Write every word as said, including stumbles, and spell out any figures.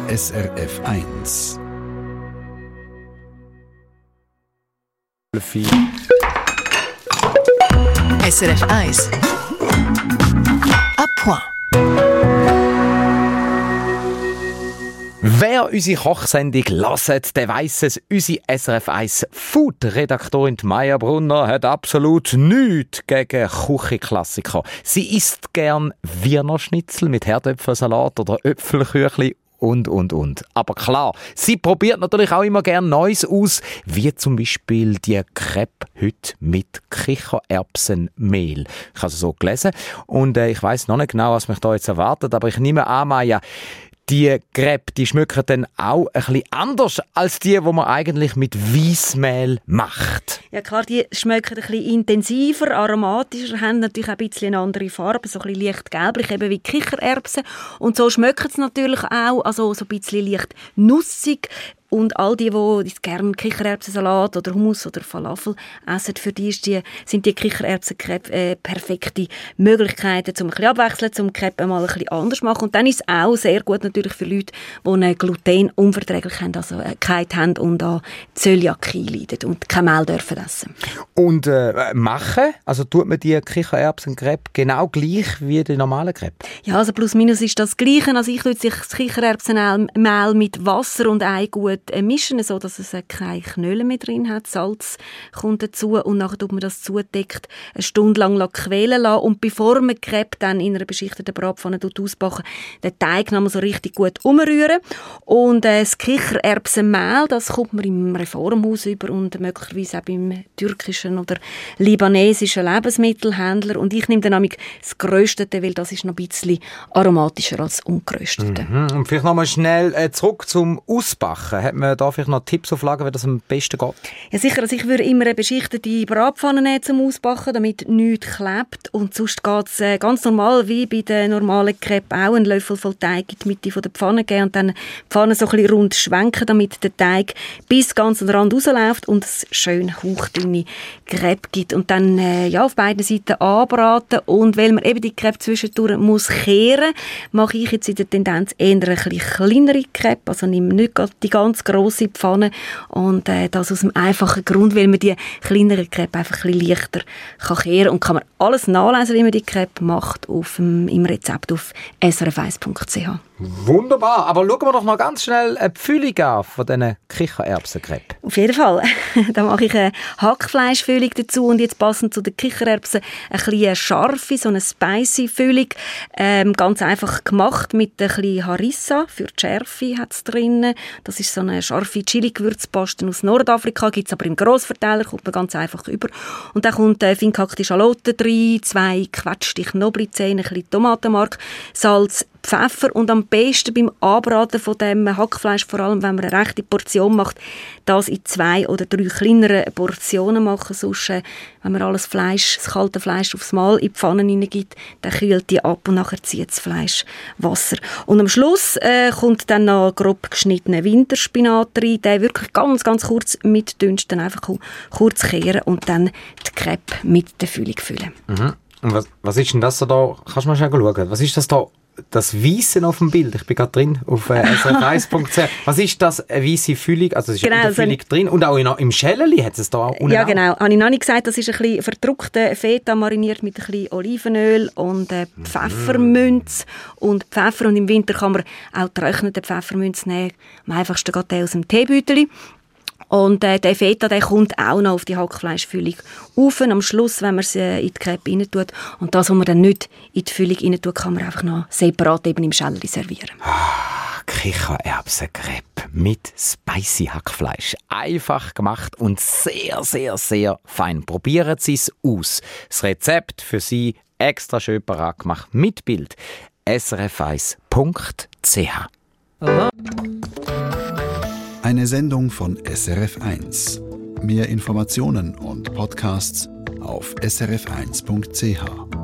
S R F eins. S R F eins. À point. Wer unsere Kochsendung hört, der weiss es. Unsere S R F eins Food-Redaktorin Maya Brunner hat absolut nichts gegen Küchenklassiker. Sie isst gern Wiener Schnitzel mit Herdöpfelsalat oder Äpfelküchli und, und, und. Aber klar, sie probiert natürlich auch immer gern Neues aus, wie zum Beispiel die Crepe heute mit Kichererbsenmehl. Ich habe es so gelesen und äh, ich weiss noch nicht genau, was mich da jetzt erwartet, aber ich nehme an, Maya, die Crepe, die schmecken dann auch ein bisschen anders als die, die man eigentlich mit Weissmehl macht. Ja klar, die schmecken ein bisschen intensiver, aromatischer, haben natürlich auch ein bisschen eine andere Farbe, so ein bisschen leicht gelblich, eben wie Kichererbsen. Und so schmecken sie natürlich auch, also so ein bisschen leicht nussig. Und all die, die gerne Kichererbsensalat oder Hummus oder Falafel essen, für die, ist die sind die Kichererbsen-Crepe äh, perfekte Möglichkeiten, um ein bisschen abwechseln, um die Crepe mal ein bisschen anders zu machen. Und dann ist es auch sehr gut natürlich für Leute, die eine Glutenunverträglichkeit also, äh, haben und an Zöliakie leiden und kein Mehl dürfen essen. Und äh, machen? Also tut man die Kichererbsen-Crepe genau gleich wie die normale Crepe? Ja, also plus minus ist das Gleiche. Also ich tue das Kichererbsenmehl mit Wasser und Ei gut mischen, so dass es keine Knölle mehr drin hat. Salz kommt dazu und nachher tut man das zudeckt eine Stunde lang quälen lassen. Und bevor man die Crepe dann in einer beschichteten Bratpfanne ausbacken, den Teig noch mal so richtig gut umrühren. Und äh, das Kichererbsenmehl, das kommt man im Reformhaus über und möglicherweise auch beim türkischen oder libanesischen Lebensmittelhändler. Und ich nehme dann nämlich das Geröstete, weil das ist noch ein bisschen aromatischer als das Ungeröstete. Mhm. Und vielleicht noch mal schnell äh, zurück zum Ausbacken. Hat man da vielleicht noch Tipps auf Lager, wie das am besten geht? Ja sicher, also ich würde immer eine beschichtete Bratpfanne nehmen zum Ausbacken, damit nichts klebt. Und sonst geht es äh, ganz normal, wie bei der normalen Crepe auch, einen Löffel voll Teig in die Mitte von der Pfanne geben und dann die Pfanne so ein bisschen rund schwenken, damit der Teig bis ganz an den Rand rausläuft und es schön hauchdünne Crepe gibt. Und dann äh, ja, auf beiden Seiten anbraten. Und weil man eben die Crepe zwischendurch muss kehren, mache ich jetzt in der Tendenz eher ein bisschen kleinere Crepe, also nehme nicht die ganz grosse Pfanne und äh, das aus dem einfachen Grund, weil man die kleineren Crepe einfach ein bisschen leichter kann kehren und kann man alles nachlesen, wie man die Crepe macht auf dem, im Rezept auf s r f eins punkt c h. Wunderbar, aber schauen wir doch noch ganz schnell eine Füllung an von diesen Kichererbsen-Crepe. Auf jeden Fall. Da mache ich eine Hackfleischfüllung dazu und jetzt passend zu den Kichererbsen ein bisschen scharfe, so eine spicy Füllung. Ähm, ganz einfach gemacht mit ein bisschen Harissa, für die Schärfe hat es drin. Das ist so eine scharfe Chili-Gewürzpaste aus Nordafrika, gibt es aber im Grossverteiler, kommt man ganz einfach über. Und dann kommt äh, fein gehackte Schalotten rein, zwei gequetschte Knoblauchzehen, ein bisschen Tomatenmark, Salz, Pfeffer und am besten beim Anbraten von dem Hackfleisch, vor allem wenn man eine rechte Portion macht, das in zwei oder drei kleinere Portionen machen. Sonst, äh, wenn man alles Fleisch, das kalte Fleisch aufs Mal in die Pfanne hineingibt, dann kühlt die ab und nachher zieht das Fleisch Wasser. Und am Schluss äh, kommt dann noch grob geschnittener Winterspinat rein, den wirklich ganz, ganz kurz mitdünsten, einfach kurz kehren und dann die Crepe mit der Füllung füllen. Mhm. Und was, was ist denn das so da? Kannst du mal schnell schauen? Was ist das da? Das Weisse auf dem Bild, ich bin gerade drin auf äh, s r f eins punkt c h. Was ist das, eine weisse Füllung? Also es ist genau, in der Füllung so drin und auch in, im Schäleli hat es da unten. Ja genau, habe ich noch nicht gesagt, das ist ein bisschen verdruckter Feta mariniert mit ein bisschen Olivenöl und äh, Pfefferminz mm. und Pfeffer und im Winter kann man auch getrocknete Pfefferminz nehmen. Am einfachsten geht der aus dem Teebeutel. Und äh, der Feta, der kommt auch noch auf die Hackfleischfüllung rauf. Am Schluss, wenn man es äh, in die Crepe rein tut. Und das, was man dann nicht in die Füllung rein tut, kann man einfach noch separat eben im Schälli servieren. Ah, Kichererbsen-Crepe mit spicy Hackfleisch. Einfach gemacht und sehr, sehr, sehr fein. Probieren Sie es aus. Das Rezept für Sie extra schön parat gemacht mit Bild. s r f eins punkt c h. Eine Sendung von S R F eins. Mehr Informationen und Podcasts auf s r f eins punkt c h.